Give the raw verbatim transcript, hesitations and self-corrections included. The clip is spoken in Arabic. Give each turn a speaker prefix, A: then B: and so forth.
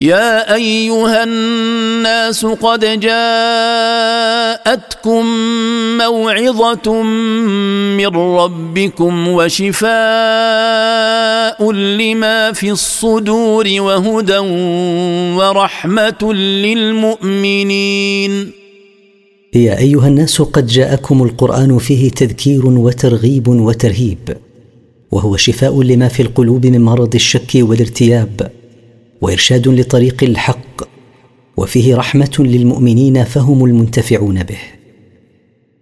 A: يا أيها الناس قد جاءتكم موعظة من ربكم وشفاء لما في الصدور وهدى ورحمة للمؤمنين.
B: يا أيها الناس قد جاءكم القرآن فيه تذكير وترغيب وترهيب، وهو شفاء لما في القلوب من مرض الشك والارتياب، وإرشاد لطريق الحق، وفيه رحمة للمؤمنين فهم المنتفعون به.